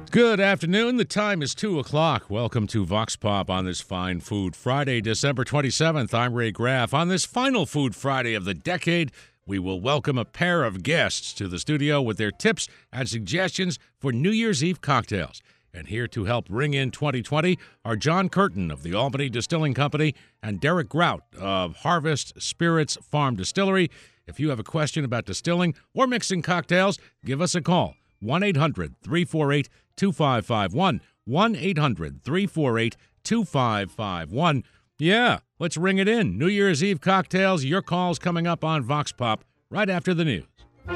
Good afternoon. The time is 2 o'clock. Welcome to Vox Pop on this fine Food Friday, December 27th. I'm Ray Graff. On this final Food Friday of the decade, we will welcome a pair of guests to the studio with their tips and suggestions for New Year's Eve cocktails. And here to help ring in 2020 are John Curtin of the Albany Distilling Company and Derek Grout of Harvest Spirits Farm Distillery. If you have a question about distilling or mixing cocktails, give us a call. 1-800-348-2551. 1-800-348-2551. Yeah, let's ring it in. New Year's Eve cocktails, your calls coming up on Vox Pop right after the news.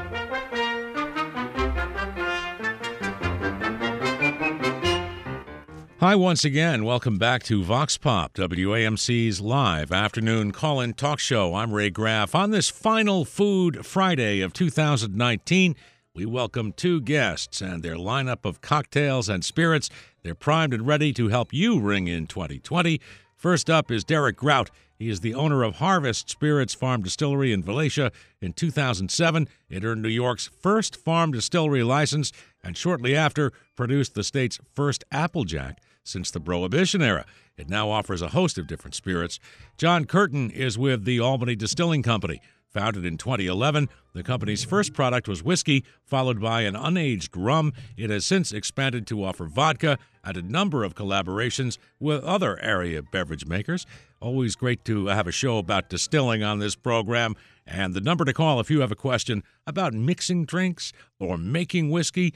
Hi once again. Welcome back to Vox Pop, WAMC's live afternoon call-in talk show. I'm Ray Graff. On this final Food Friday of 2019, we welcome two guests and their lineup of cocktails and spirits. They're primed and ready to help you ring in 2020. First up is Derek Grout. He is the owner of Harvest Spirits Farm Distillery in Valencia. In 2007, it earned New York's first farm distillery license and shortly after produced the state's first Applejack since the Prohibition era. It now offers a host of different spirits. John Curtin is with the Albany Distilling Company. Founded in 2011, the company's first product was whiskey, followed by an unaged rum. It has since expanded to offer vodka and a number of collaborations with other area beverage makers. Always great to have a show about distilling on this program. And the number to call if you have a question about mixing drinks or making whiskey,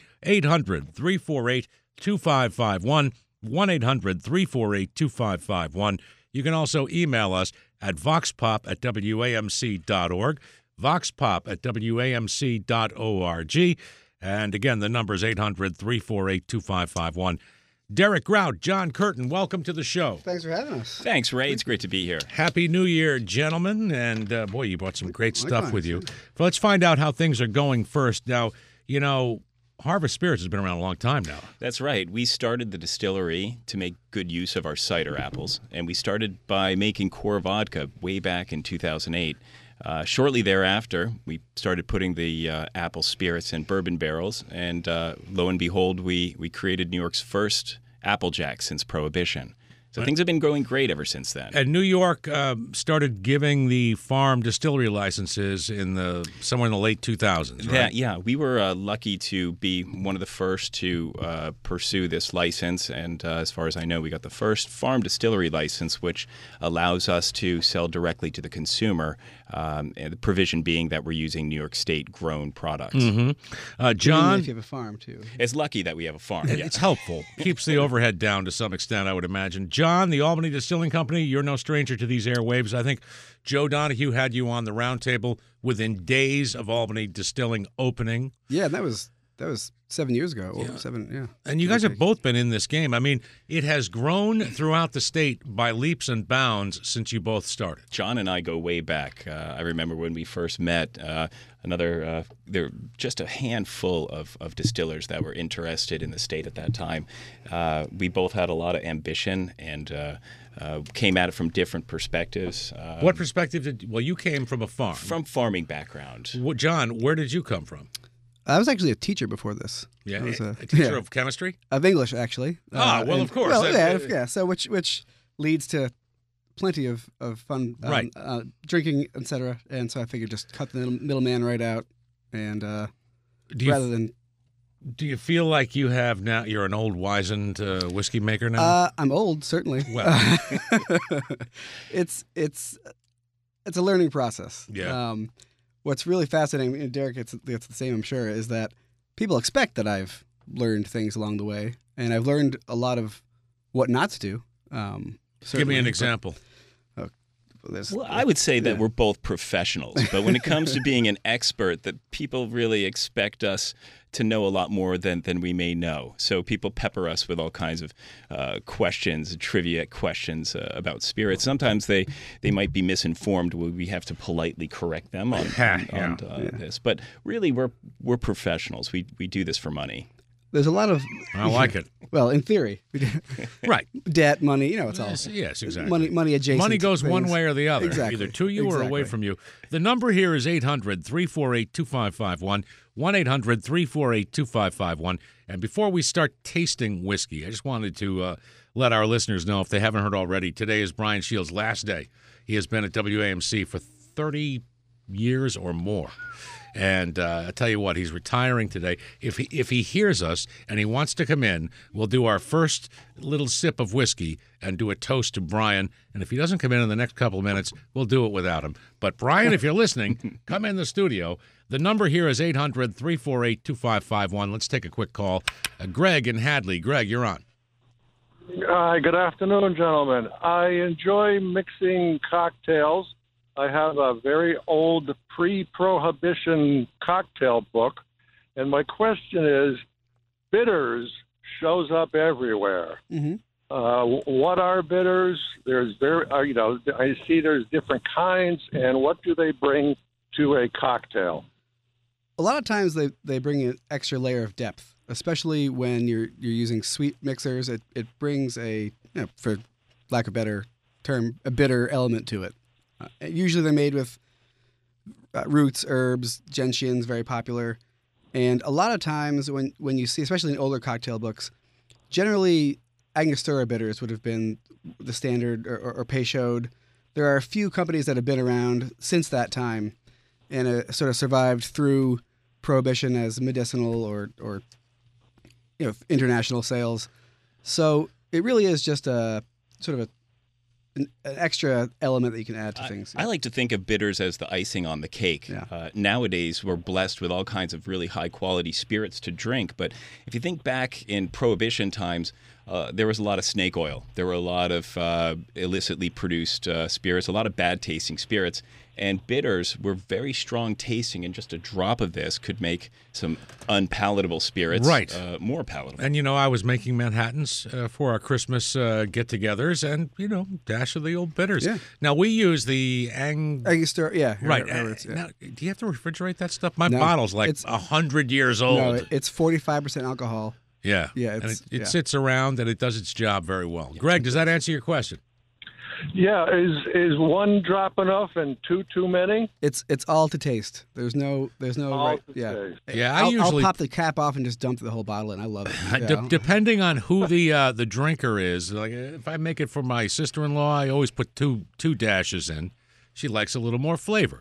800-348-2551, 1-800-348-2551. You can also email us at voxpop@wamc.org, voxpop@wamc.org. And again, the number is 800-348-2551. Derek Grout, John Curtin, welcome to the show. Thanks for having us. Thanks, Ray. It's great to be here. Happy New Year, gentlemen. And boy, you brought some great stuff with you. But let's find out how things are going first. Now, you know, Harvest Spirits has been around a long time now. That's right. We started the distillery to make good use of our cider apples, and we started by making core vodka way back in 2008. Shortly thereafter, we started putting the apple spirits in bourbon barrels, and lo and behold, we created New York's first Applejack since Prohibition. So things have been going great ever since then. And New York started giving the farm distillery licenses somewhere in the late 2000s, right? Yeah, we were lucky to be one of the first to pursue this license. And as far as I know, we got the first farm distillery license, which allows us to sell directly to the consumer, and the provision being that we're using New York State-grown products. Mm-hmm. John? If you have a farm, too. It's lucky that we have a farm. It's helpful. Keeps the overhead down to some extent, I would imagine. John, the Albany Distilling Company, you're no stranger to these airwaves. I think Joe Donahue had you on the roundtable within days of Albany Distilling opening. Yeah, that was 7 years ago. Yeah. 7, yeah. And you guys have both been in this game. I mean, it has grown throughout the state by leaps and bounds since you both started. John and I go way back. I remember when we first met, there were just a handful of distillers that were interested in the state at that time. We both had a lot of ambition and came at it from different perspectives. What perspective you came from a farm. From farming background. John, where did you come from? I was actually a teacher before this. Yeah, I was a teacher of chemistry? Of English, actually. Of course. Well, yeah. So which leads to plenty of fun, right. Drinking, etc. And so I figured just cut the middleman right out, and do you feel like you're an old wizened whiskey maker now? I'm old, certainly. Well, it's a learning process. Yeah. What's really fascinating, and Derek, it's the same, I'm sure, is that people expect that I've learned things along the way, and I've learned a lot of what not to do. Give me an example. Well, I would say that we're both professionals, but when it comes to being an expert, that people really expect us to know a lot more than we may know. So people pepper us with all kinds of questions, trivia questions about spirits. Sometimes they might be misinformed. We have to politely correct them on this. But really, we're professionals. We do this for money. There's a lot of I like it. well, in theory, Right. debt, money, it's all Yes, exactly. money adjacent. Money goes one things. way or the other, Exactly. either to you or away Exactly. from you. The number here is 800-348-2551, 1-800-348-2551. And before we start tasting whiskey, I just wanted to let our listeners know, if they haven't heard already, today is Brian Shields' last day. He has been at WAMC for 30 years or more. And I tell you what, he's retiring today. If he hears us and he wants to come in, we'll do our first little sip of whiskey and do a toast to Brian. And if he doesn't come in the next couple of minutes, we'll do it without him. But Brian, if you're listening, come in the studio. The number here is 800-348-2551. Let's take a quick call. Greg in Hadley. Greg, you're on. Hi, good afternoon, gentlemen. I enjoy mixing cocktails. I have a very old pre-prohibition cocktail book, and my question is, bitters shows up everywhere. Mm-hmm. What are bitters? There's I see there's different kinds, and what do they bring to a cocktail? A lot of times they bring an extra layer of depth, especially when you're using sweet mixers. It brings for lack of a better term, a bitter element to it. Usually they're made with roots, herbs, gentians, very popular. And a lot of times when you see, especially in older cocktail books, generally Angostura bitters would have been the standard, or Peychaud. There are a few companies that have been around since that time and sort of survived through Prohibition as medicinal or international sales. So it really is just a sort of an extra element that you can add to things. I like to think of bitters as the icing on the cake. Yeah. Nowadays, we're blessed with all kinds of really high-quality spirits to drink. But if you think back in Prohibition times, there was a lot of snake oil. There were a lot of illicitly produced spirits, a lot of bad-tasting spirits. And bitters were very strong tasting, and just a drop of this could make some unpalatable spirits more palatable. And, I was making Manhattans for our Christmas get-togethers and, dash of the old bitters. Yeah. Now, we use the Angostura, yeah. Right. Yeah. Now, do you have to refrigerate that stuff? My No, bottle's like it's 100 years old. No, it's 45% alcohol. Yeah. Yeah, And it's- it yeah. sits around and it does its job very well. Greg, does that answer your question? Yeah, is one drop enough and two too many? It's all to taste. There's no All right. to Yeah. taste. Yeah, I'll usually pop the cap off and just dump the whole bottle in. I love it. Yeah. Depending on who the drinker is, like if I make it for my sister-in-law, I always put two dashes in. She likes a little more flavor.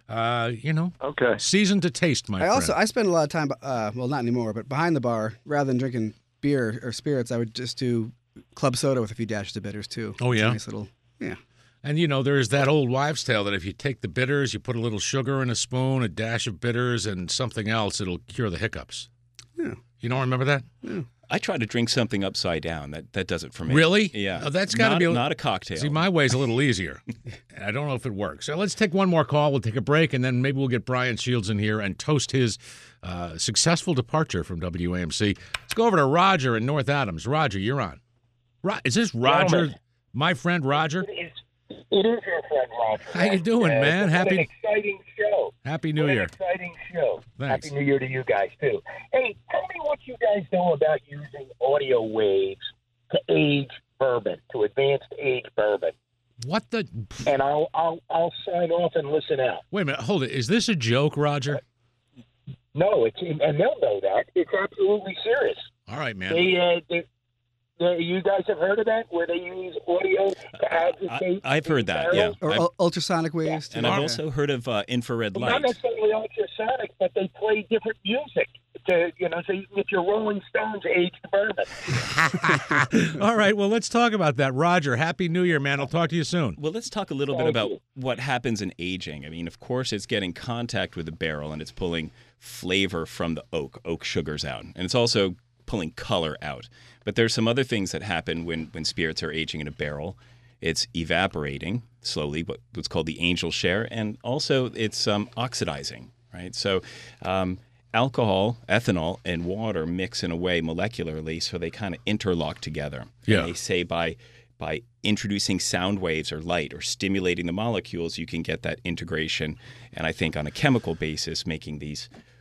Okay. Season to taste, my friend. I spend a lot of time, well, not anymore, but behind the bar, rather than drinking beer or spirits, I would just do club soda with a few dashes of bitters too. Oh, It's a yeah? nice little, yeah. And, there's that old wives' tale that if you take the bitters, you put a little sugar in a spoon, a dash of bitters, and something else, it'll cure the hiccups. Yeah. You don't remember that? I try to drink something upside down. That does it for me. Really? Yeah. Oh, that's got to be not a cocktail. See, my way's a little easier. I don't know if it works. So let's take one more call. We'll take a break, and then maybe we'll get Brian Shields in here and toast his successful departure from WAMC. Let's go over to Roger in North Adams. Roger, you're on. Is this Roger, Gentlemen. my friend Roger? It is your friend Roger. How you doing, man? What an exciting show. Happy New What Year. an exciting show. Thanks. Happy New Year to you guys, too. Hey, tell me what you guys know about using audio waves to age bourbon, to advanced age bourbon. What the? And I'll sign off and listen out. Wait a minute. Hold it. Is this a joke, Roger? No, and they'll know that. It's absolutely serious. All right, man. You guys have heard of that, where they use audio to agitate? I've heard that, yeah. Or ultrasonic waves too. And I've Okay. also heard of infrared Not light. necessarily ultrasonic, but they play different music. So if you're Rolling Stones, age the bourbon. All right. Well, let's talk about that. Roger, Happy New Year, man. I'll talk to you soon. Well, let's talk a little bit about what happens in aging. I mean, of course, it's getting contact with the barrel and it's pulling flavor from the oak sugars out. And it's also pulling color out. But there's some other things that happen when spirits are aging in a barrel. It's evaporating slowly, what's called the angel share, and also it's oxidizing, right? So alcohol, ethanol, and water mix in a way molecularly, so they kind of interlock together. Yeah. And they say by introducing sound waves or light or stimulating the molecules, you can get that integration, and I think on a chemical basis, making these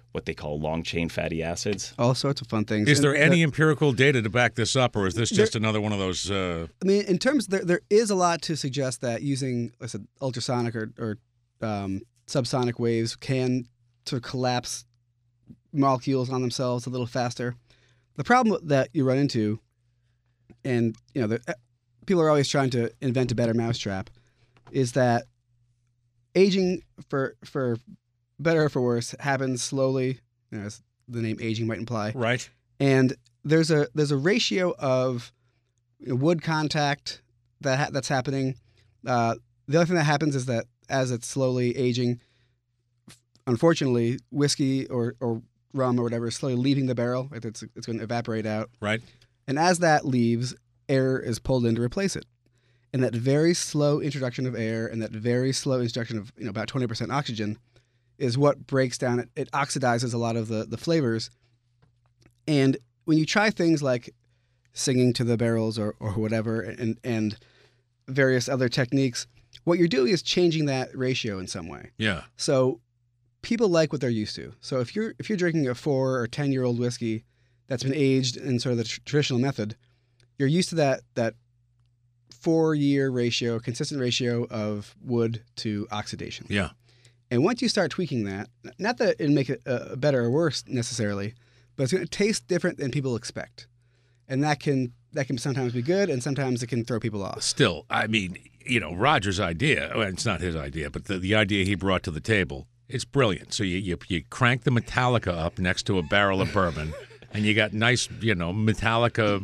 what they call long chain fatty acids. All sorts of fun things. Is And there any empirical data to back this up, or is this just another one of those? I mean, in terms, there is a lot to suggest that using, like I said, ultrasonic or subsonic waves can sort of collapse molecules on themselves a little faster. The problem that you run into, and people are always trying to invent a better mousetrap, is that aging, for better or for worse, happens slowly, as the name aging might imply. Right. And there's a ratio of wood contact that's happening. The other thing that happens is that as it's slowly aging, unfortunately, whiskey or rum or whatever is slowly leaving the barrel. It's going to evaporate out. Right. And as that leaves, air is pulled in to replace it. And that very slow introduction of air and that very slow introduction of about 20% oxygen is what breaks down. It oxidizes a lot of the flavors. And when you try things like singing to the barrels or whatever and various other techniques, what you're doing is changing that ratio in some way. Yeah. So people like what they're used to. So if you're drinking a 4 or 10-year-old whiskey that's been aged in sort of the traditional method, you're used to that 4-year ratio, consistent ratio of wood to oxidation. Yeah. And once you start tweaking that, not that it'll make it better or worse necessarily, but it's going to taste different than people expect. And that can sometimes be good, and sometimes it can throw people off. Still, I mean, Roger's idea, well, it's not his idea, but the idea he brought to the table, it's brilliant. So you crank the Metallica up next to a barrel of bourbon, and you got nice, Metallica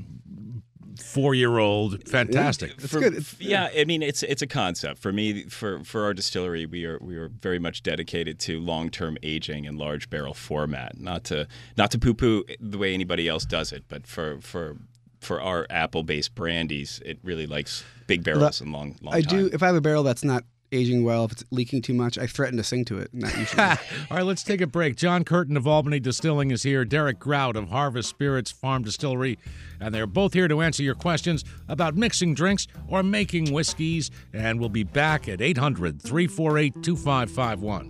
4-year-old, fantastic. Yeah, it's good. Yeah, I mean it's a concept. For me, for our distillery, we are very much dedicated to long-term aging in large barrel format. Not to poo-poo the way anybody else does it, but for our apple-based brandies, it really likes big barrels and long I time. do. If I have a barrel that's not aging well, if it's leaking too much, I threaten to sing to it. Not usually. All right, let's take a break. John Curtin of Albany Distilling is here. Derek Grout of Harvest Spirits Farm Distillery. And they're both here to answer your questions about mixing drinks or making whiskeys. And we'll be back at 800-348-2551.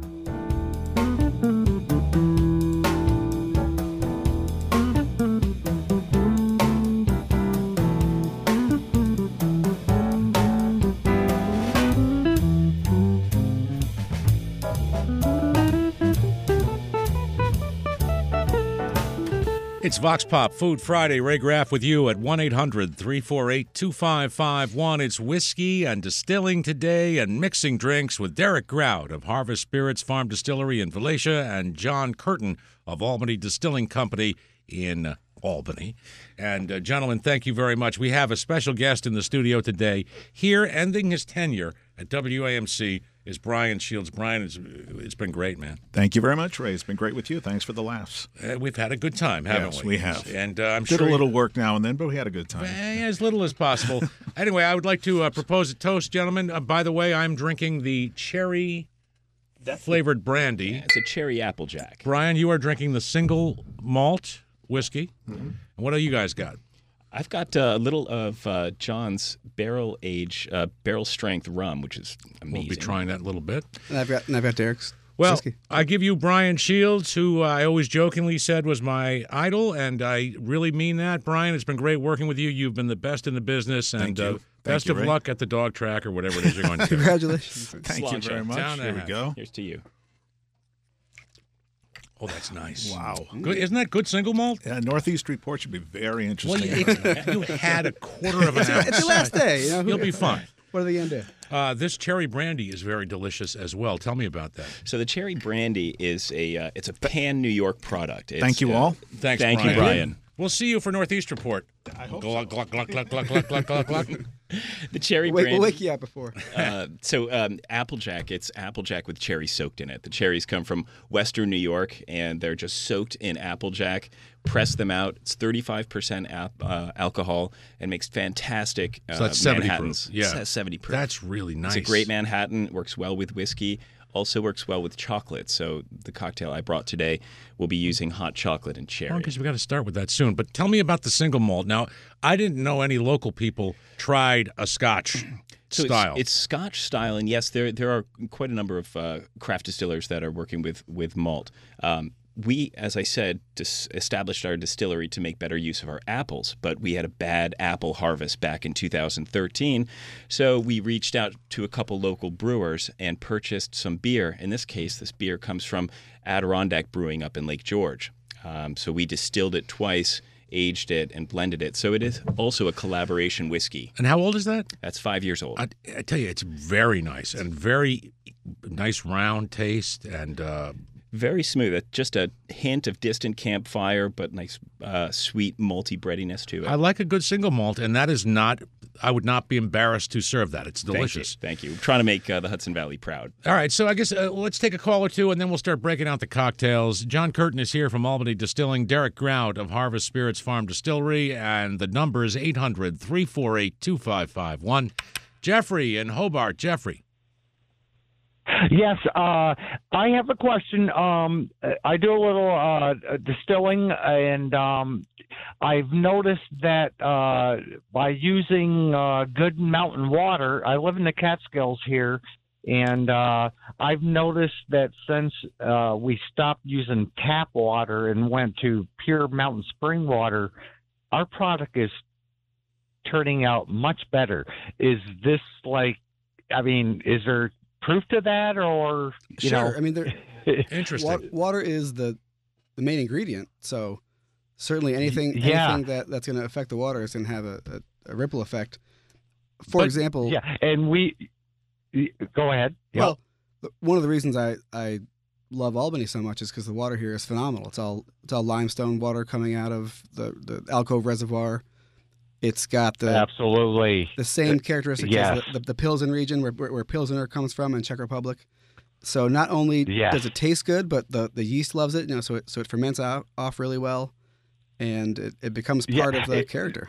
It's Vox Pop Food Friday. Ray Graff with you at 1-800-348-2551. It's whiskey and distilling today and mixing drinks with Derek Grout of Harvest Spirits Farm Distillery in Valatia and John Curtin of Albany Distilling Company in Albany. And gentlemen, thank you very much. We have a special guest in the studio today. Here, ending his tenure at WAMC, is Brian Shields. Brian, it's been great, man. Thank you very much, Ray. It's been great with you. Thanks for the laughs. We've had a good time, haven't Yes, we? we have. And I'm Did sure a little work now and then, but we had a good time. as little as possible. Anyway, I would like to propose a toast, gentlemen. By the way, I'm drinking the cherry flavored brandy. Yeah, it's a cherry Applejack. Brian, you are drinking the single malt whiskey. Mm-hmm. And what do you guys got? I've got a little of John's barrel strength rum, which is amazing. We'll be trying that in a little bit. And I've got Derek's. Well, whiskey. I give you Brian Shields, who I always jokingly said was my idol, and I really mean that. Brian, it's been great working with you. You've been the best in the business, and Thank you. best Thank you, of Ray. luck at the dog track or whatever it is you're going to do. Congratulations. Thank you very much. Down Here we and go. Here's to you. Oh, that's nice. Wow. Good. Isn't that good single malt? Yeah, Northeast Report should be very Well, interesting. you had a quarter of an ounce. It's your last day. You'll be fine. What are they going to do? This cherry brandy is very delicious as well. Tell me about that. So the cherry brandy is it's a pan New York product. It's, Thank you all. Thanks, Thank Brian. you, Brian. We'll see you for Northeast Report. I hope Gluck, gluck, gluck, gluck, gluck, gluck, gluck, gluck, gluck. The cherry We'll brandy. wake you up before. Applejack, it's Applejack with cherry soaked in it. The cherries come from Western New York, and they're just soaked in Applejack. Press them out. It's 35% alcohol and makes fantastic So that's 70 Manhattans. proof. Yeah. It's 70 proof. That's really nice. It's a great Manhattan. Works well with whiskey. Also works well with chocolate. So the cocktail I brought today will be using hot chocolate and cherry. Because we got to start with that soon. But tell me about the single malt. Now, I didn't know any local people tried a Scotch So style. It's Scotch style, and yes, there are quite a number of craft distillers that are working with malt. we, as I said, established our distillery to make better use of our apples, but we had a bad apple harvest back in 2013. So we reached out to a couple local brewers and purchased some beer. In this case, this beer comes from Adirondack Brewing up in Lake George. So we distilled it twice, aged it, and blended it. So it is also a collaboration whiskey. And how old is that? That's 5 years old. I tell you, it's very nice and very nice round taste and very smooth. Just a hint of distant campfire, but nice, sweet, malty breadiness to it. I like a good single malt, and that is not. I would not be embarrassed to serve that. It's delicious. Thank you. We're trying to make the Hudson Valley proud. All right, so I guess let's take a call or two, and then we'll start breaking out the cocktails. John Curtin is here from Albany Distilling. Derek Grout of Harvest Spirits Farm Distillery, and the number is 800-348-2551. Jeffrey in Hobart. Jeffrey. Yes, I have a question. I do a little distilling, and I've noticed that by using good mountain water, I live in the Catskills here, and I've noticed that since we stopped using tap water and went to pure mountain spring water, our product is turning out much better. Is this is there proof to that, or you know? I mean, Interesting. Water is the main ingredient, so certainly anything that's going to affect the water is going to have a ripple effect. For example, and go ahead. Well, one of the reasons I love Albany so much is because the water here is phenomenal. It's all limestone water coming out of the Alcove Reservoir. It's got the same characteristics as the Pilsen region where Pilsener comes from in Czech Republic. So not only does it taste good, but the yeast loves it. So it ferments off really well, and it becomes part of the character.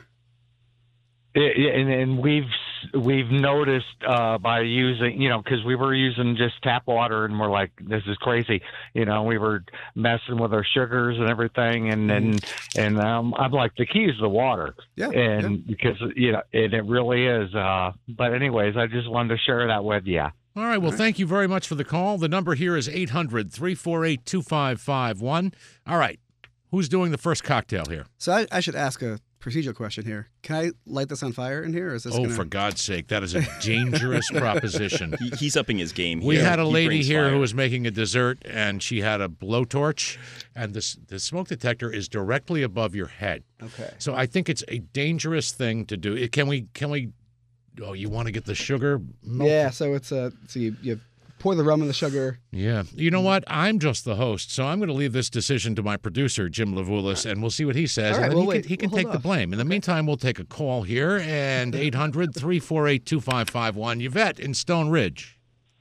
And we've noticed by using, because we were using just tap water, and we're like, this is crazy. We were messing with our sugars and everything, and I'm like, the key is the water. Because and it really is. But anyways, I just wanted to share that with you. All right. Well, thank you very much for the call. The number here is 800-348-2551. All right. Who's doing the first cocktail here? So I should ask a procedural question here. Can I light this on fire in here? Or is this for God's sake, that is a dangerous proposition. He's upping his game here. We had a lady here who was making a dessert, and she had a blowtorch, and the smoke detector is directly above your head. Okay. So I think it's a dangerous thing to do. Can we? Oh, you want to get the sugar? Yeah. So it's so you pour the rum and the sugar. Yeah. You know what? I'm just the host, so I'm going to leave this decision to my producer, Jim Lavoulis, and we'll see what he says. Right, and then he can take the blame. In the meantime, we'll take a call here, and 800-348-2551. Yvette in Stone Ridge.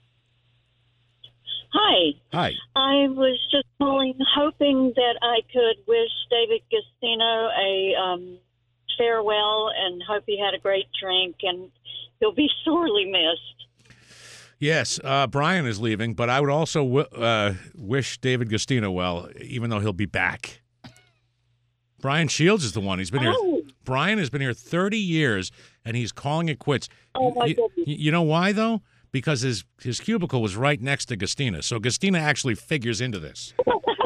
Hi. Hi. I was just calling, hoping that I could wish David Gustino a farewell and hope he had a great drink, and he'll be sorely missed. Yes, Brian is leaving, but I would also wish David Gustino well, even though he'll be back. Brian Shields is the one. He's been here. Brian has been here 30 years, and he's calling it quits. Oh, my goodness. You know why, though? Because his cubicle was right next to Gustina, so Gustina actually figures into this.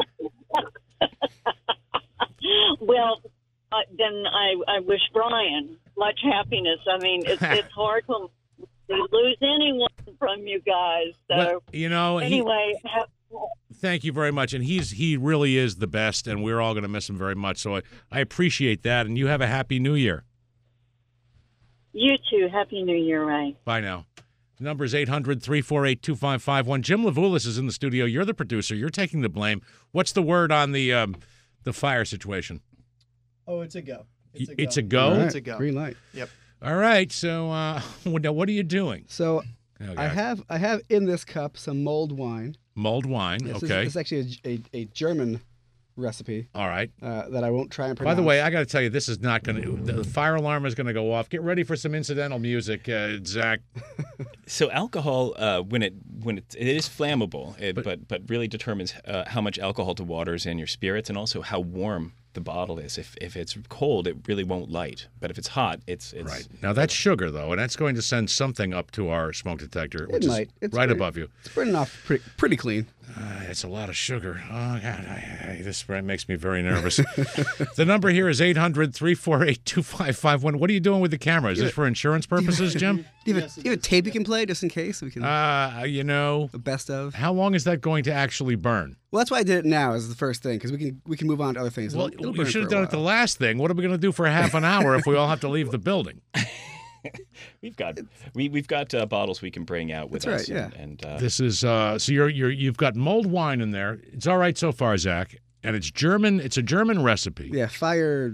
Well, then I wish Brian much happiness. I mean, it's hard to lose anyone from you guys. So, well, anyway. Thank you very much. And he really is the best, and we're all going to miss him very much. So I appreciate that, and you have a Happy New Year. You too. Happy New Year, Ray. Bye now. The number is 800-348-2551. Jim Lavoulis is in the studio. You're the producer. You're taking the blame. What's the word on the fire situation? Oh, it's a go. It's a go? Right. It's a go. Green light. Yep. All right. So now what are you doing? So I have in this cup some mulled wine. Mulled wine. This okay. It's actually a German recipe. All right. That I won't try and pronounce. By the way, I got to tell you, this is not going to. The fire alarm is going to go off. Get ready for some incidental music, Zach. So alcohol, when it is flammable, but really determines how much alcohol to water is in your spirits, and also how warm the bottle is. If it's cold, it really won't light. But if it's hot, it's right. Now that's sugar though, and that's going to send something up to our smoke detector, which is It's right above you. It's burning off pretty clean. It's a lot of sugar. Oh God, this makes me very nervous. The number here is 800-348-2551. What are you doing with the camera? Is this for insurance purposes, Jim? Do you have a tape you can play just in case we can? The best of. How long is that going to actually burn? Well, that's why I did it now as the first thing because we can move on to other things. Well, It'll you burn should have for a done it the while. last thing. What are we going to do for half an hour if we all have to leave the building? We've got bottles we can bring out with That's us. right, yeah. And This is so you've got mulled wine in there. It's all right so far, Zach, and it's German. It's a German recipe. Yeah, fire,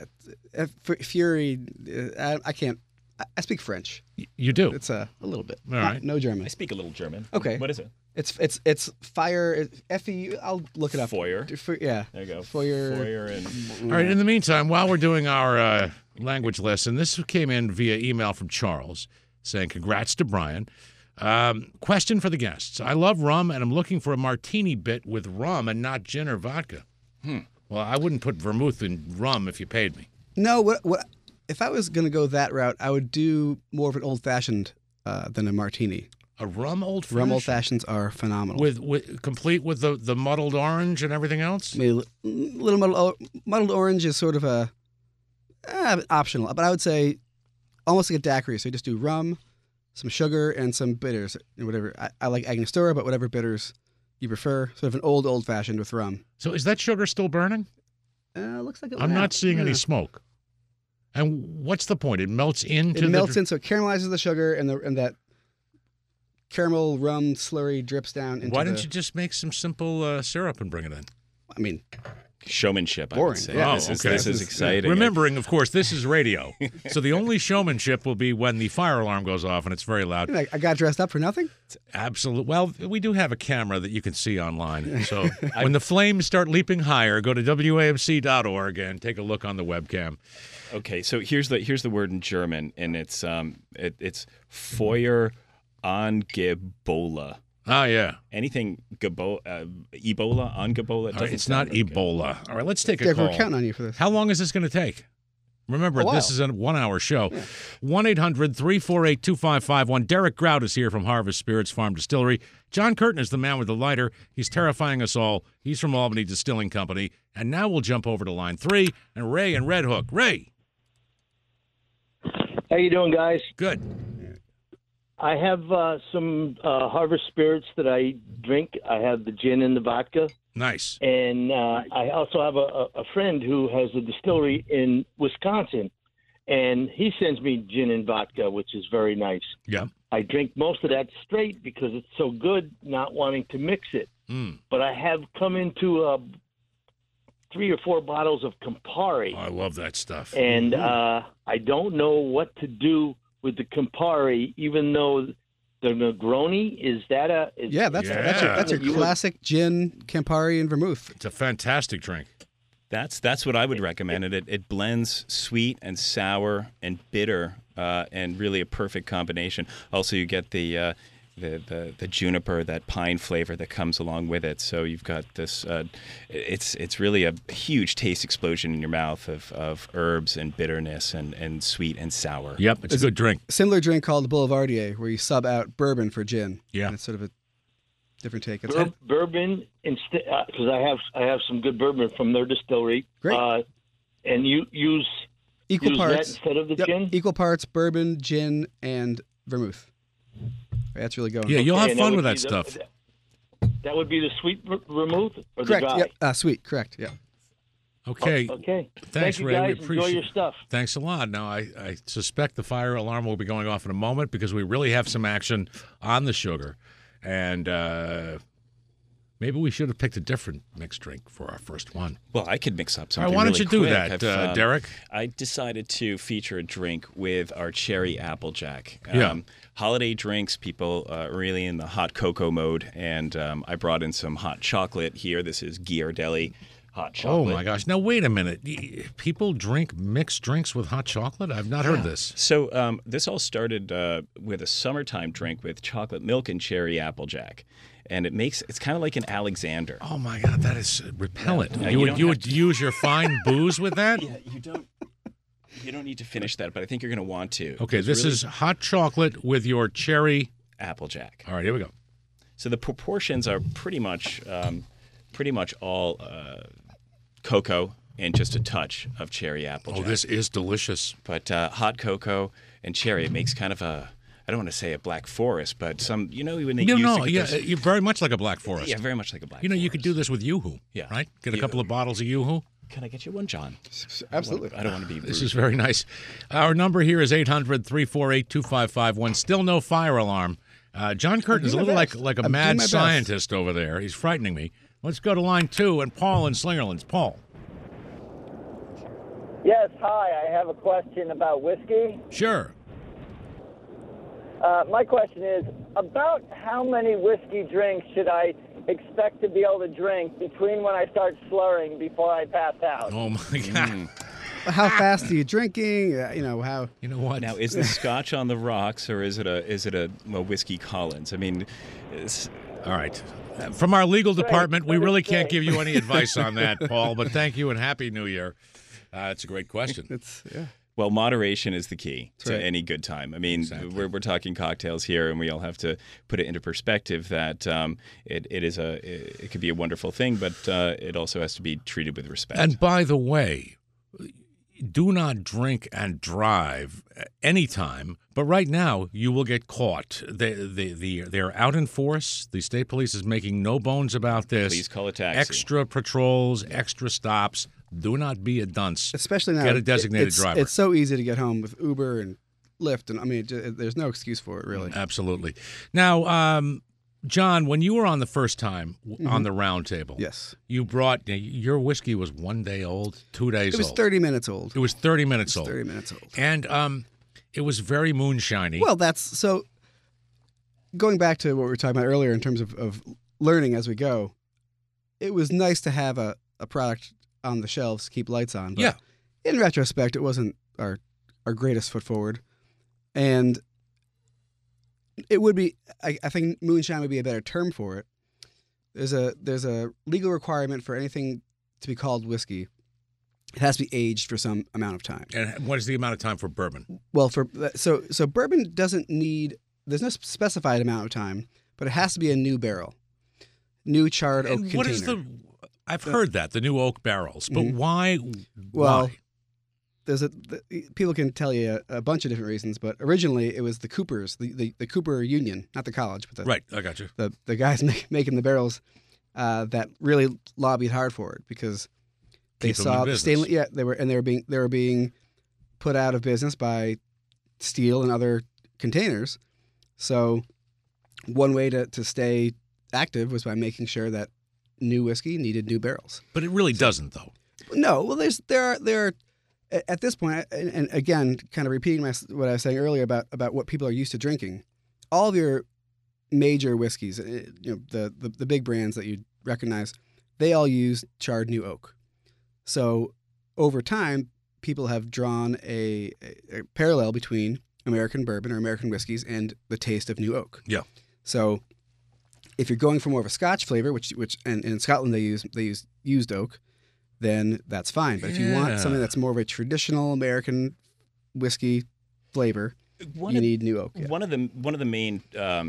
fury. I can't. I speak French. You do. It's a little bit. All right. No German. I speak a little German. Okay. What is it? It's fire. F-E. I'll look it up. Feuer. Yeah. There you go. Feuer. And All right. In the meantime, while we're doing our language lesson, this came in via email from Charles saying, "Congrats to Brian. Question for the guests. I love rum, and I'm looking for a martini bit with rum and not gin or vodka. Well, I wouldn't put vermouth in rum if you paid me. No. What? If I was gonna go that route, I would do more of an old fashioned than a martini. A rum old fashioned? Rum old fashions are phenomenal. With complete with the muddled orange and everything else? Maybe a little muddled orange is sort of a optional, but I would say almost like a daiquiri. So you just do rum, some sugar, and some bitters, and whatever. I like Angostura, but whatever bitters you prefer. Sort of an old fashioned with rum. So is that sugar still burning? Looks like it. I'm not seeing any Yeah. smoke. And what's the point? It melts into It melts in, so it caramelizes the sugar, and that caramel rum slurry drips down into. Why don't you just make some simple syrup and bring it in? I mean, showmanship, I Boring. would say. Yeah. This okay. is exciting. Remembering, of course, this is radio. So the only showmanship will be when the fire alarm goes off and it's very loud. I got dressed up for nothing. Absolutely. Well, we do have a camera that you can see online. So when the flames start leaping higher, go to WAMC.org and take a look on the webcam. Okay, so here's the word in German, and it's Feuer Angebola. Oh, yeah. Anything Ebola, Angebola? It's not Ebola. All right, let's take a Yeah, call. we're counting on you for this. How long is this going to take? Remember, A while. this is a 1-hour show. 1-800-348-2551. Derek Grout is here from Harvest Spirits Farm Distillery. John Curtin is the man with the lighter. He's terrifying us all. He's from Albany Distilling Company. And now we'll jump over to line 3 and Ray and Red Hook. Ray. How you doing, guys? Good. I have some Harvest Spirits that I drink. I have the gin and the vodka. Nice. And I also have a friend who has a distillery in Wisconsin, and he sends me gin and vodka, which is very nice. Yeah. I drink most of that straight because it's so good, not wanting to mix it. But I have come into 3 or 4 bottles of Campari. Oh, I love that stuff. And I don't know what to do with the Campari, even though the Negroni, that's your classic gin, Campari, and vermouth. It's a fantastic drink. That's what I would recommend. It blends sweet and sour and bitter, and really a perfect combination. Also, you get the juniper, that pine flavor that comes along with it. So you've got this. It's really a huge taste explosion in your mouth of herbs and bitterness and sweet and sour. Yep, it's a good drink. Similar drink called the Boulevardier, where you sub out bourbon for gin. Yeah, and it's sort of a different take. Bourbon instead, because I have some good bourbon from their distillery. Great. And you use equal parts that instead of the gin. Equal parts bourbon, gin, and vermouth. That's really going. Yeah, you'll have fun with that stuff. That would be the sweet vermouth or Correct. the dry? Yep. Sweet. Correct. Yeah. Okay. Okay. Thanks, Thank you, Ray. guys. We appreciate Enjoy your stuff. Thanks a lot. Now, I suspect the fire alarm will be going off in a moment because we really have some action on the sugar. And maybe we should have picked a different mixed drink for our first one. Well, I could mix up All right, something why don't really you do quick. that, Derek? I decided to feature a drink with our cherry Applejack. Yeah. Holiday drinks, people really in the hot cocoa mode, and I brought in some hot chocolate here. This is Ghirardelli hot chocolate. Oh, my gosh. Now, wait a minute. People drink mixed drinks with hot chocolate? I've not heard this. So this all started with a summertime drink with chocolate milk and cherry applejack. And it's kind of like an Alexander. Oh, my God. That is repellent. Now, you would use your fine booze with that? Yeah, you don't need to finish that, but I think you're going to want to. Okay, this is hot chocolate with your cherry applejack. All right, here we go. So the proportions are pretty much all cocoa and just a touch of cherry applejack. Oh, this is delicious. But hot cocoa and cherry, it makes kind of I don't want to say a black forest, but when they you're very much like a black forest. Yeah, very much like a black forest. You could do this with Yoo-Hoo, right? Get a couple of bottles of Yoo-Hoo. Can I get you one, John? Absolutely. I don't want to be rude. This is very nice. Our number here is 800-348-2551. Still no fire alarm. John Curtin is a little like a mad scientist over there. He's frightening me. Let's go to line 2 and Paul in Slingerlands. Paul. Yes, hi. I have a question about whiskey. Sure. My question is, about how many whiskey drinks should I expect to be able to drink between when I start slurring before I pass out? Oh, my God. How fast are you drinking? How? You know what? Now, is the Scotch on the rocks or is it a whiskey Collins? I mean, all right. From our legal department, we really can't give you any advice on that, Paul. But thank you and Happy New Year. It's a great question. Well, moderation is the key to right. any good time. I mean, Exactly. we're talking cocktails here, and we all have to put it into perspective that it could be a wonderful thing, but it also has to be treated with respect. And by the way, do not drink and drive anytime. But right now, you will get caught. They're out in force. The state police is making no bones about this. Please call a taxi. Extra patrols, extra stops. Do not be a dunce. Especially now. Get a designated driver. It's so easy to get home with Uber and Lyft, and there's no excuse for it, really. Absolutely. Now, John, when you were on the first time on the round table, yes, you brought your whiskey was 1 day old, 2 days old. It was 30 minutes old. It was 30 minutes old. 30 minutes old. And it was very moonshiny. Well, that's so. Going back to what we were talking about earlier in terms of learning as we go, it was nice to have a product on the shelves to keep lights on. But yeah. In retrospect, it wasn't our greatest foot forward, and it would be. I think moonshine would be a better term for it. There's a legal requirement for anything to be called whiskey. It has to be aged for some amount of time. And what is the amount of time for bourbon? Well, so bourbon doesn't need. There's no specified amount of time, but it has to be a new barrel, new charred oak container. What is I've heard that, the new oak barrels, but why? Well, why? People can tell you a bunch of different reasons, but originally it was the Coopers, the Cooper Union, not the college, but right. I got you. The guys making the barrels that really lobbied hard for it because they saw stainless. Yeah, they were being put out of business by steel and other containers. So one way to stay active was by making sure that new whiskey needed new barrels. But it really doesn't, though. No. Well, there are at this point, and again, kind of repeating what I was saying earlier about what people are used to drinking. All of your major whiskeys, the big brands that you recognize, they all use charred new oak. So over time, people have drawn a parallel between American bourbon or American whiskeys and the taste of new oak. Yeah. So if you're going for more of a Scotch flavor, which and in Scotland they use used oak, then that's fine. But if you want something that's more of a traditional American whiskey flavor, you need new oak. Yeah. One of the main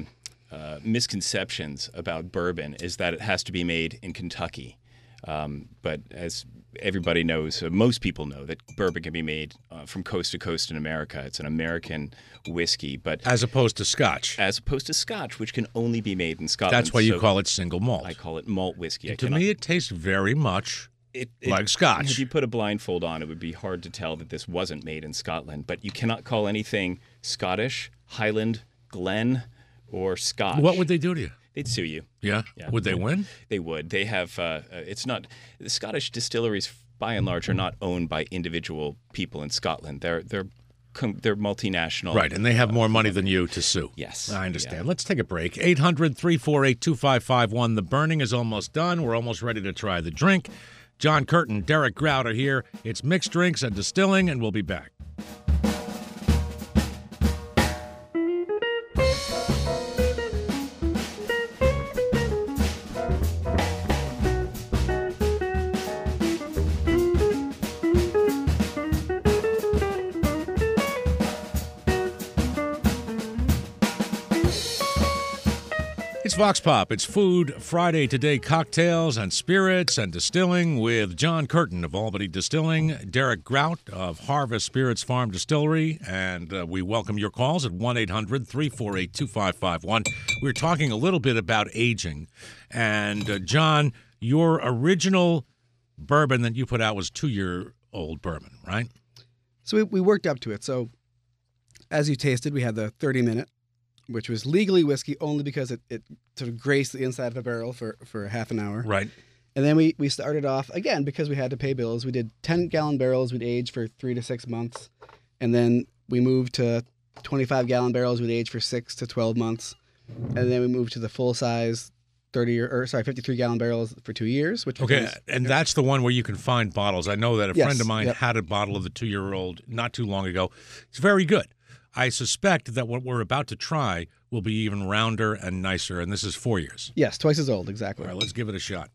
misconceptions about bourbon is that it has to be made in Kentucky. But as everybody knows, most people know that bourbon can be made from coast to coast in America. It's an American whiskey, but as opposed to Scotch, which can only be made in Scotland. That's why you call it single malt. I call it malt whiskey. To me, it tastes very much like Scotch. If you put a blindfold on, it would be hard to tell that this wasn't made in Scotland. But you cannot call anything Scottish, Highland, Glen, or Scotch. What would they do to you? They'd sue you. Yeah? Would they win? They would. They have. It's not. The Scottish distilleries, by and large, are not owned by individual people in Scotland. They're multinational. Right, and they have more money than you to sue. Yes. I understand. Yeah. Let's take a break. 800-348-2551. The burning is almost done. We're almost ready to try the drink. John Curtin, Derek Grout are here. It's Mixed Drinks and Distilling, and we'll be back. It's Vox Pop. It's Food Friday today. Cocktails and spirits and distilling with John Curtin of Albany Distilling, Derek Grout of Harvest Spirits Farm Distillery, and we welcome your calls at 1-800-348-2551. We're talking a little bit about aging. And, John, your original bourbon that you put out was 2-year-old bourbon, right? So we worked up to it. So as you tasted, we had the 30-minute, which was legally whiskey only because it sort of graced the inside of a barrel for half an hour. Right. And then we started off, again, because we had to pay bills. We did 10-gallon barrels. We'd age for 3 to 6 months. And then we moved to 25-gallon barrels. We'd age for 6 to 12 months. And then we moved to the full-size 53-gallon barrels for 2 years. Which and that's the one where you can find bottles. I know that a friend of mine Yep. had a bottle of the 2-year-old not too long ago. It's very good. I suspect that what we're about to try will be even rounder and nicer, and this is 4 years. Yes, twice as old, exactly. All right, let's give it a shot.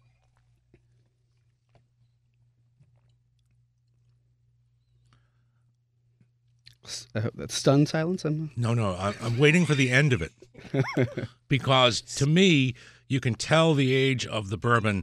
That's stunned silence? No, I'm waiting for the end of it. Because to me, you can tell the age of the bourbon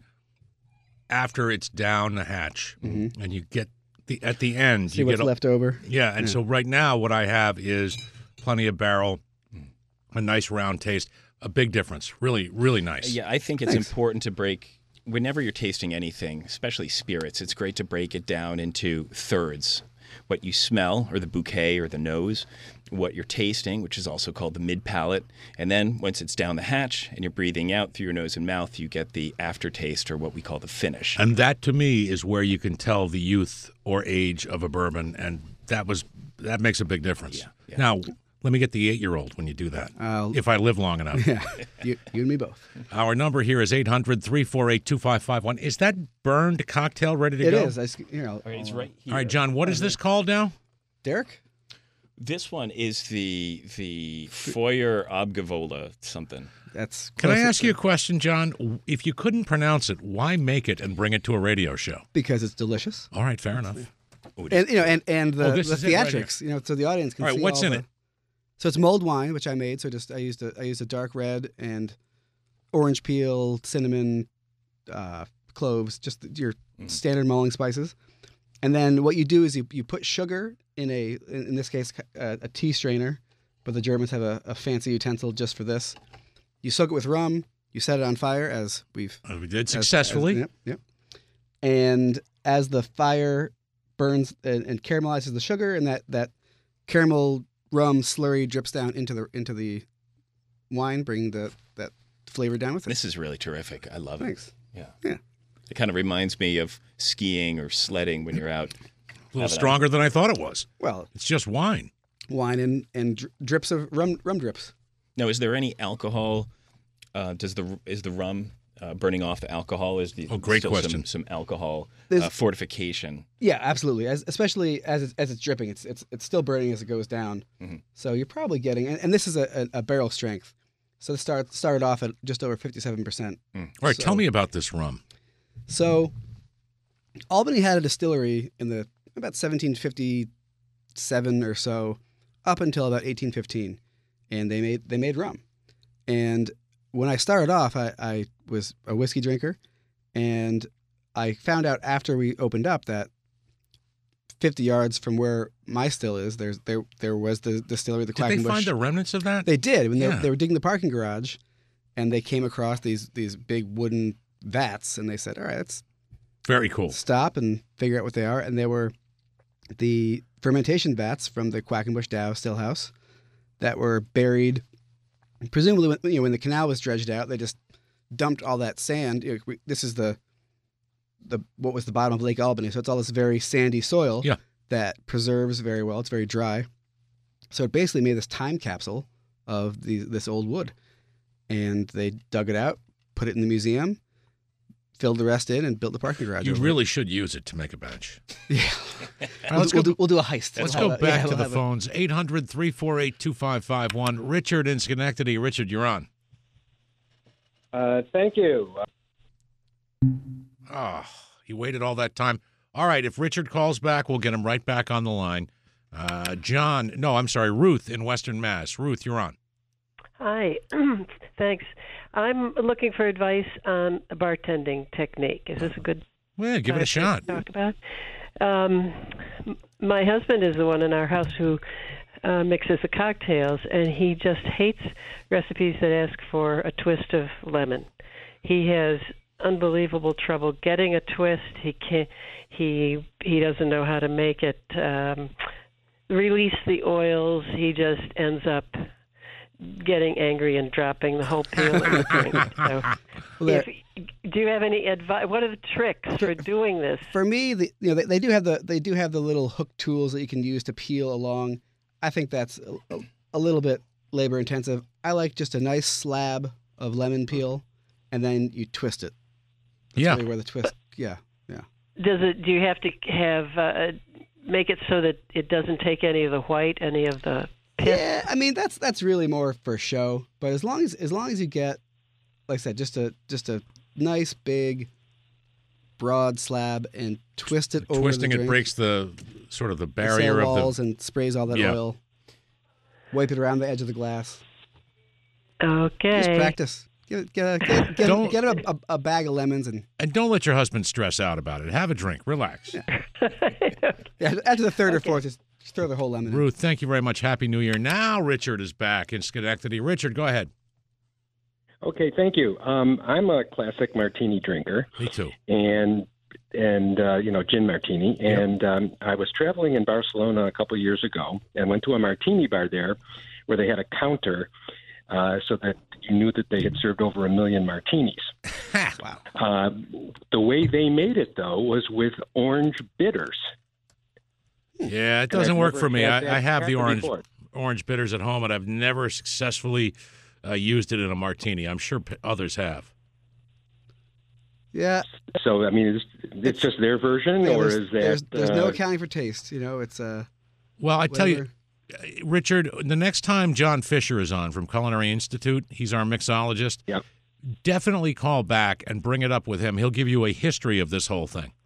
after it's down the hatch, and you get at the end. See what's left over. Yeah, and so right now what I have is plenty of barrel, a nice round taste, a big difference. Really, really nice. Yeah, I think it's important to break, whenever you're tasting anything, especially spirits, it's great to break it down into thirds. What you smell, or the bouquet, or the nose, what you're tasting, which is also called the mid-palate, and then once it's down the hatch and you're breathing out through your nose and mouth, you get the aftertaste, or what we call the finish. And that, to me, is where you can tell the youth or age of a bourbon, and that makes a big difference. Yeah. Now, let me get the 8-year-old when you do that, if I live long enough. Yeah, you and me both. Our number here is 800-348-2551. Is that burned cocktail ready to go? It is. It's right here. All right, John, what is this called now? Derek? This one is the Foyer Obgavola something. That's. Can I ask you a question, John? If you couldn't pronounce it, why make it and bring it to a radio show? Because it's delicious. All right, fair enough. And the theatrics, so the audience can all right, see what's in it? So it's mulled wine, which I made. So I used a dark red and orange peel, cinnamon, cloves, just your standard mulling spices. And then what you do is you put sugar in this case a tea strainer, but the Germans have a fancy utensil just for this. You soak it with rum. You set it on fire as we did successfully. Yep. And as the fire burns and caramelizes the sugar, and that caramel rum slurry drips down into the wine, bringing that flavor down with it. This is really terrific. I love Thanks. it. Yeah. It kind of reminds me of skiing or sledding when you're out. A little stronger than I thought it was. Well, it's just wine. Wine and drips of rum drips. Now, is there any alcohol? Is the rum burning off the alcohol? Is the great still question. Some alcohol fortification? Yeah, absolutely. Especially as it's dripping, it's still burning as it goes down. Mm-hmm. So you're probably getting, and this is a barrel strength. So this started off at just over 57%. All right, tell me about this rum. So Albany had a distillery in about 1757 or so, up until about 1815, and they made rum. And when I started off, I was a whiskey drinker, and I found out after we opened up that 50 yards from where my still is, there was the distillery, the Quackenbush. Did they find the remnants of that? They did. When they were digging the parking garage, and they came across these big wooden vats, and they said, all right, let's very cool. Stop and figure out what they are. And they were the fermentation vats from the Quackenbush Dow still house that were buried. Presumably, when the canal was dredged out, they just dumped all that sand. This is the what was the bottom of Lake Albany, so it's all this very sandy soil that preserves very well. It's very dry, so it basically made this time capsule of this old wood, and they dug it out, put it in the museum, filled the rest in and built the parking garage. You over really should use it to make a bench. Yeah. All right, we'll do a heist. Let's go back to the phones. 800-348-2551. Richard in Schenectady. Richard, you're on. Thank you. Oh, he waited all that time. All right, if Richard calls back, we'll get him right back on the line. Ruth in Western Mass. Ruth, you're on. Hi, thanks. I'm looking for advice on a bartending technique. Is this a good? Well, give it a shot. Talk about. My husband is the one in our house who mixes the cocktails, and he just hates recipes that ask for a twist of lemon. He has unbelievable trouble getting a twist. He can't. He doesn't know how to make it release the oils. He just ends up getting angry and dropping the whole peel in the drink. So, do you have any advice? What are the tricks for doing this? For me, they do have the little hook tools that you can use to peel along. I think that's a little bit labor intensive. I like just a nice slab of lemon peel, and then you twist it. That's really where the twist. Yeah. Do you have to have make it so that it doesn't take any of the white, any of the pith? Yeah, I mean that's really more for show. But as long as you get, like I said, just a nice big broad slab and twist it over Twisting the drink. It breaks the sort of the barrier of walls the and sprays all that oil. Wipe it around the edge of the glass. Okay. Just practice. Get a bag of lemons and don't let your husband stress out about it. Have a drink. Relax. Yeah, after the third or fourth, just throw the whole lemon in. Ruth, thank you very much. Happy New Year. Now Richard is back in Schenectady. Richard, go ahead. Okay, thank you. I'm a classic martini drinker. Me too. And gin martini. Yep. And I was traveling in Barcelona a couple of years ago and went to a martini bar there where they had a counter so that you knew that they had served over 1 million martinis. Wow. The way they made it, though, was with orange bitters. Yeah, it doesn't work for me. I have the before. orange bitters at home, and I've never successfully used it in a martini. I'm sure others have. Yeah. So, I mean, it's just their version, or is that... There's no accounting for taste. It's Well, I tell you, Richard, the next time John Fisher is on from Culinary Institute, he's our mixologist, definitely call back and bring it up with him. He'll give you a history of this whole thing.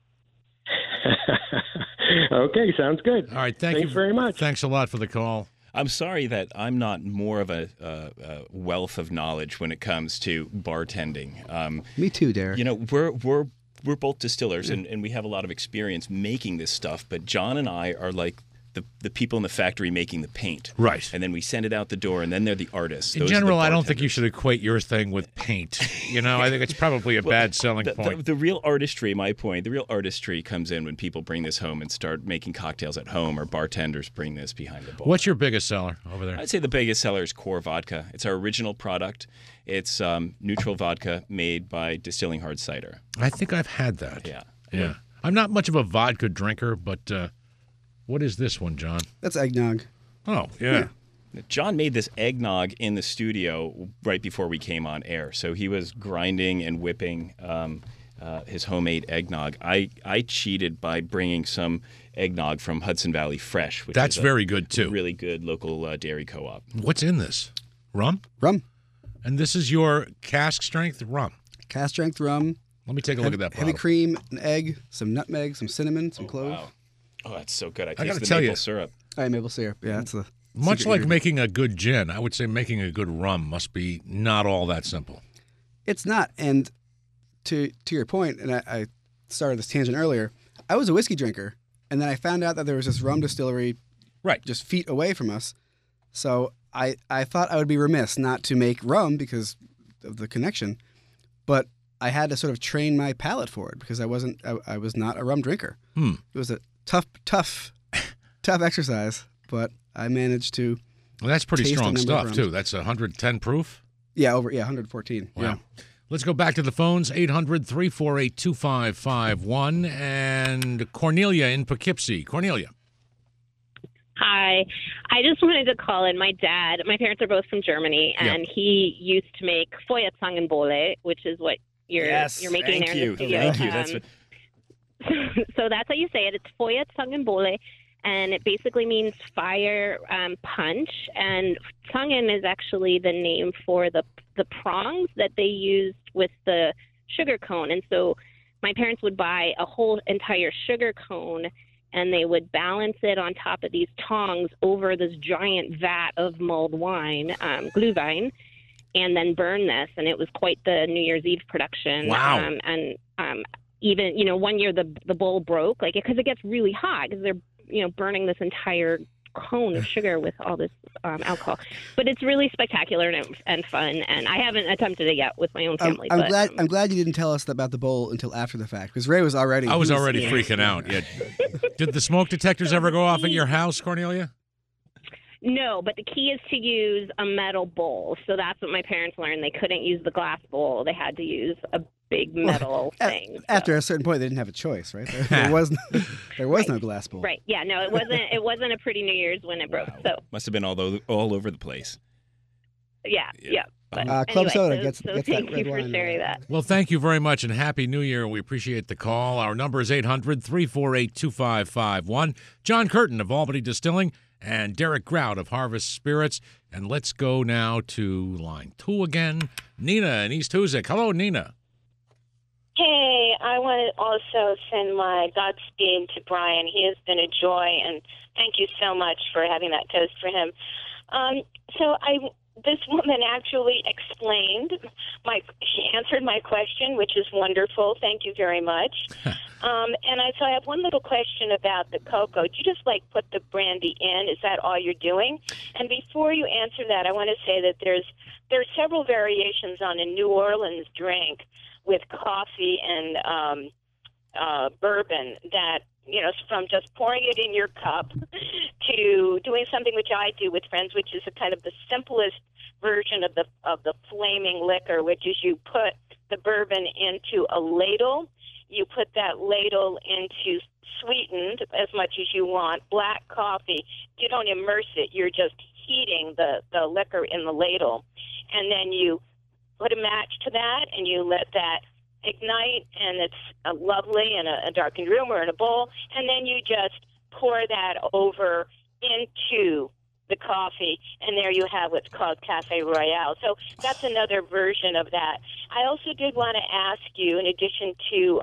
Okay, sounds good. All right, thanks very much. Thanks a lot for the call. I'm sorry that I'm not more of a wealth of knowledge when it comes to bartending. Me too, Derek. We're both distillers, and we have a lot of experience making this stuff. But John and I are like the people in the factory making the paint. Right. And then we send it out the door, and then they're the artists. In general, I don't think you should equate your thing with paint. I think it's probably a bad selling point. The real artistry, my point, the real artistry comes in when people bring this home and start making cocktails at home, or bartenders bring this behind the bar. What's your biggest seller over there? I'd say the biggest seller is Core Vodka. It's our original product. It's neutral vodka made by distilling hard cider. I think I've had that. Yeah. I'm not much of a vodka drinker, but... what is this one, John? That's eggnog. Oh, yeah. John made this eggnog in the studio right before we came on air. So he was grinding and whipping his homemade eggnog. I cheated by bringing some eggnog from Hudson Valley Fresh, which That's is very good, too. Really good local dairy co-op. What's in this? Rum? Rum. And this is your cask strength rum? Cask strength rum. Let me take a look at that bottle. Heavy cream, an egg, some nutmeg, some cinnamon, some clove. Wow. Oh, that's so good. I gotta taste the tell maple you. syrup. Maple syrup. Yeah, that's the Much secret like ingredient. making a good gin, I would say making a good rum must be not all that simple. It's not. And to your point, and I started this tangent earlier, I was a whiskey drinker, and then I found out that there was this rum distillery just feet away from us. So I thought I would be remiss not to make rum because of the connection, but I had to sort of train my palate for it because I was not a rum drinker. It was a tough exercise, but I managed to. Well, that's pretty taste strong a number of stuff, too. rums. That's 110 proof? Yeah, 114. Wow. Yeah. Let's go back to the phones, 800-348-2551, and Cornelia in Poughkeepsie. Cornelia. Hi. I just wanted to call in. My parents are both from Germany, and he used to make Feuerzangenbowle, which is what you're making there in the studio. Thank you. That's what... So that's how you say it. It's Foya Tsangambole, and it basically means fire punch. And Tsangan is actually the name for the prongs that they used with the sugar cone. And so my parents would buy a whole entire sugar cone, and they would balance it on top of these tongs over this giant vat of mulled wine, glühwein, and then burn this. And it was quite the New Year's Eve production. Wow. Even, one year the bowl broke, because it gets really hot because they're, burning this entire cone of sugar with all this alcohol. But it's really spectacular and fun, and I haven't attempted it yet with my own family. I'm glad you didn't tell us about the bowl until after the fact, because Ray was already... I was already freaking out. Yeah. Did the smoke detectors ever go off at your house, Cornelia? No, but the key is to use a metal bowl. So that's what my parents learned. They couldn't use the glass bowl. They had to use a big metal thing. After a certain point, they didn't have a choice, right? There was no glass bowl. Right. Yeah. No, it wasn't. It wasn't a pretty New Year's when it broke. Wow. So must have been all over the place. Yeah. But Club Soda gets so that thank red you for wine. sharing that. Well, thank you very much, and Happy New Year. We appreciate the call. Our number is 800-348-2551. John Curtin of Albany Distilling and Derek Grout of Harvest Spirits. And let's go now to line 2 again. Nina in East Hoosick. Hello, Nina. Hey, I want to also send my Godspeed to Brian. He has been a joy, and thank you so much for having that toast for him. This woman actually she answered my question, which is wonderful. Thank you very much. So I have one little question about the cocoa. Do you just put the brandy in? Is that all you're doing? And before you answer that, I want to say that there's several variations on a New Orleans drink with coffee and bourbon that, from just pouring it in your cup to doing something which I do with friends, which is a kind of the simplest version of the flaming liquor, which is you put the bourbon into a ladle. You put that ladle into sweetened as much as you want, black coffee. You don't immerse it. You're just heating the liquor in the ladle. And then you put a match to that, and you let that ignite, and it's lovely in a darkened room or in a bowl. And then you just pour that over into the coffee, and there you have what's called Cafe Royale. So that's another version of that. I also did want to ask you, in addition to,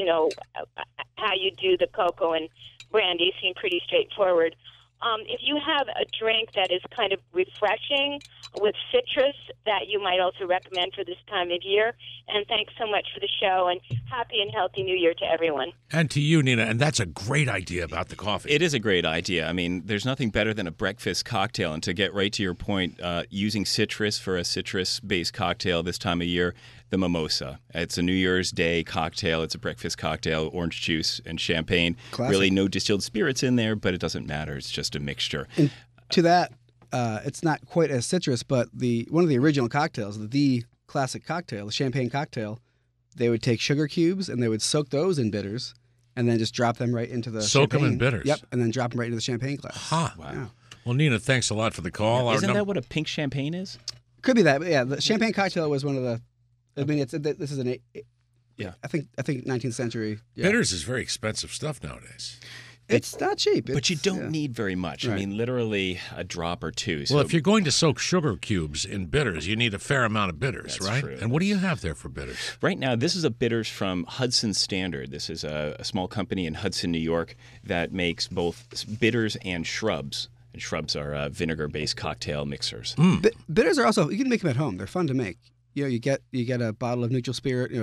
how you do the cocoa and brandy, seem pretty straightforward. If you have a drink that is kind of refreshing with citrus that you might also recommend for this time of year. And thanks so much for the show, and happy and healthy New Year to everyone. And to you, Nina. And that's a great idea about the coffee. It is a great idea. I mean, there's nothing better than a breakfast cocktail. And to get right to your point, using citrus for a citrus-based cocktail this time of year, the mimosa. It's a New Year's Day cocktail. It's a breakfast cocktail, orange juice and champagne. Classic. Really no distilled spirits in there, but it doesn't matter. It's just a mixture. And to that, it's not quite as citrus, but one of the original cocktails, the classic cocktail, the champagne cocktail, they would take sugar cubes and they would soak those in bitters and then just drop them right into the Soak champagne. them in bitters? Yep, and then drop them right into the champagne glass. Huh. Wow. Yeah. Well, Nina, thanks a lot for the call. Isn't that what a pink champagne is? Could be that, but yeah. The champagne cocktail was one of the. I mean, this is an. Yeah. I think 19th century. Yeah. Bitters is very expensive stuff nowadays. It's not cheap. But you don't need very much. Right. I mean, literally a drop or two. So Well, if you're going to soak sugar cubes in bitters, you need a fair amount of bitters, That's right? true. And what do you have there for bitters? Right now, this is a bitters from Hudson Standard. This is a small company in Hudson, New York, that makes both bitters and shrubs. And shrubs are vinegar-based cocktail mixers. Bitters are also, you can make them at home. They're fun to make. You get a bottle of neutral spirit,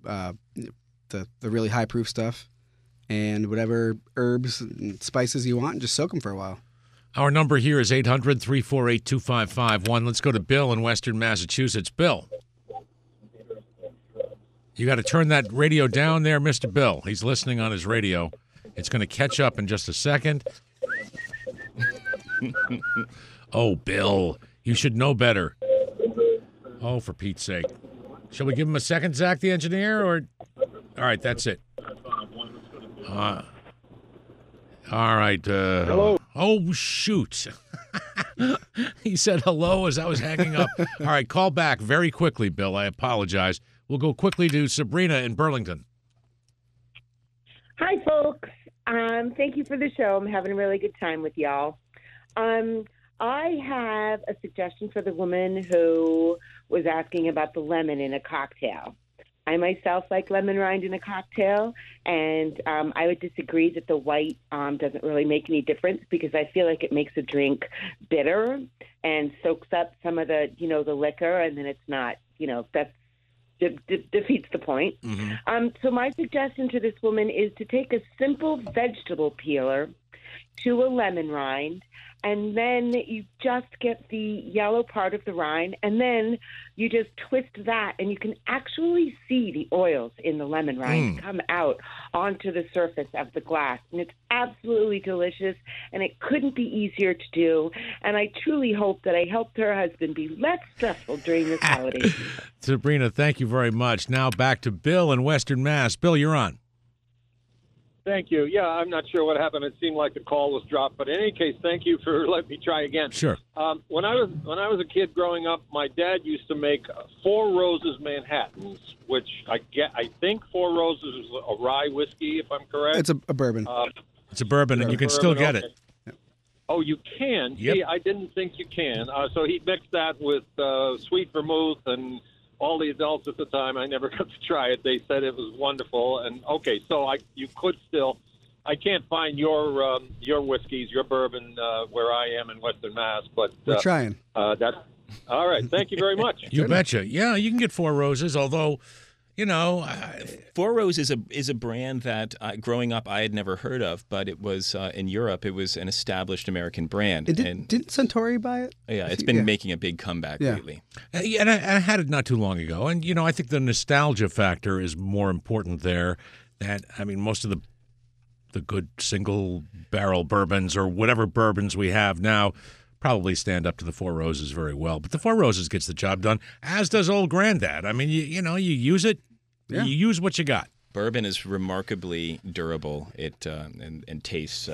the really high proof stuff, and whatever herbs and spices you want, and just soak them for a while. Our number here is 800-348-2551. Let's go to Bill in Western Massachusetts. Bill. You got to turn that radio down there, Mr. Bill. He's listening on his radio. It's going to catch up in just a second. Oh, Bill, you should know better. Oh, for Pete's sake. Shall we give him a second, Zach, the engineer? Or all right, that's it. All right. Hello. Oh, shoot. He said hello as I was hanging up. All right, call back very quickly, Bill. I apologize. We'll go quickly to Sabrina in Burlington. Hi, folks. Thank you for the show. I'm having a really good time with y'all. I have a suggestion for the woman who was asking about the lemon in a cocktail. I myself like lemon rind in a cocktail, and I would disagree that the white doesn't really make any difference because I feel like it makes a drink bitter and soaks up some of the, the liquor, and then it's not, that's defeats the point. Mm-hmm. So my suggestion to this woman is to take a simple vegetable peeler to a lemon rind, and then you just get the yellow part of the rind, and then you just twist that, and you can actually see the oils in the lemon rind come out onto the surface of the glass. And it's absolutely delicious, and it couldn't be easier to do. And I truly hope that I helped her husband be less stressful during this holiday season. Sabrina, thank you very much. Now back to Bill in Western Mass. Bill, you're on. Thank you. Yeah, I'm not sure what happened. It seemed like the call was dropped, but in any case, thank you for letting me try again. Sure. When I was a kid growing up, my dad used to make Four Roses Manhattans, which I think Four Roses is a rye whiskey, if I'm correct. It's a bourbon. It's a bourbon, and you can still get it. Oh, you can? Yep. See, I didn't think you can. So he mixed that with sweet vermouth, and all the adults at the time, I never got to try it. They said it was wonderful. And okay, so you could still. I can't find your whiskeys, your bourbon where I am in Western Mass, but we're trying. That's all right. Thank you very much. You betcha. Yeah, you can get Four Roses, although. Four Roses is a brand that growing up I had never heard of, but it was in Europe. It was an established American brand. Didn't Suntory buy it? Yeah, it's been making a big comeback lately. And I had it not too long ago, and I think the nostalgia factor is more important there. Most of the good single barrel bourbons or whatever bourbons we have now probably stand up to the Four Roses very well. But the Four Roses gets the job done, as does Old Granddad. I mean, you use it, you use what you got. Bourbon is remarkably durable. It and tastes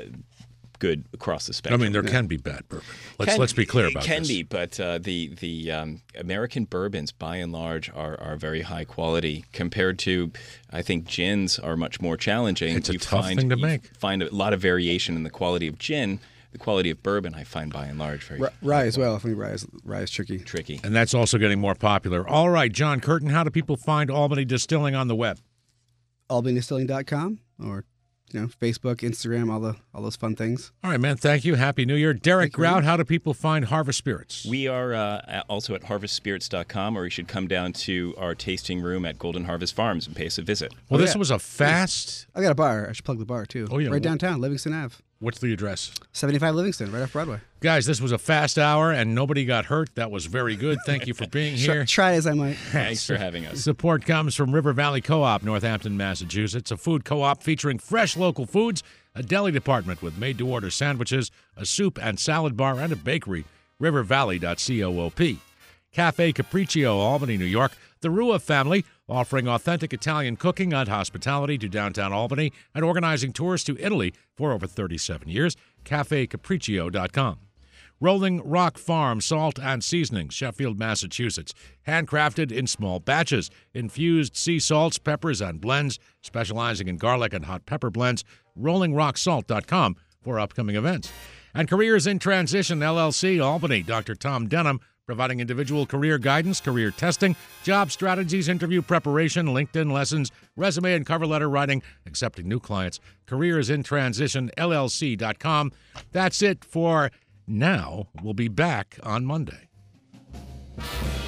good across the spectrum. I mean, there can be bad bourbon. Let's be clear about this. It can be, but the American bourbons, by and large, are very high quality compared to, I think, gins are much more challenging. It's a tough thing to make. Find a lot of variation in the quality of gin. The quality of bourbon, I find, by and large, very rye as well. I think rye is tricky. Tricky. And that's also getting more popular. All right, John Curtin, how do people find Albany Distilling on the web? AlbanyDistilling.com or Facebook, Instagram, all those fun things. All right, man. Thank you. Happy New Year. Derek Grout, how do people find Harvest Spirits? We are also at harvestspirits.com, or you should come down to our tasting room at Golden Harvest Farms and pay us a visit. Well, this was a fast... I got a bar. I should plug the bar, too. Oh, yeah. Right downtown, Livingston Ave. What's the address? 75 Livingston, right off Broadway. Guys, this was a fast hour, and nobody got hurt. That was very good. Thank you for being here. Try as I might. Thanks for having us. Support comes from River Valley Co-op, Northampton, Massachusetts, a food co-op featuring fresh local foods, a deli department with made-to-order sandwiches, a soup and salad bar, and a bakery. rivervalley.coop. Cafe Capriccio, Albany, New York. The Rua family, offering authentic Italian cooking and hospitality to downtown Albany and organizing tours to Italy for over 37 years. CafeCapriccio.com. Rolling Rock Farm Salt and Seasonings, Sheffield, Massachusetts. Handcrafted in small batches. Infused sea salts, peppers, and blends. Specializing in garlic and hot pepper blends. RollingRockSalt.com for upcoming events. And Careers in Transition, LLC, Albany. Dr. Tom Denham, providing individual career guidance, career testing, job strategies, interview preparation, LinkedIn lessons, resume and cover letter writing, accepting new clients. CareersInTransitionLLC.com. That's it for now. We'll be back on Monday.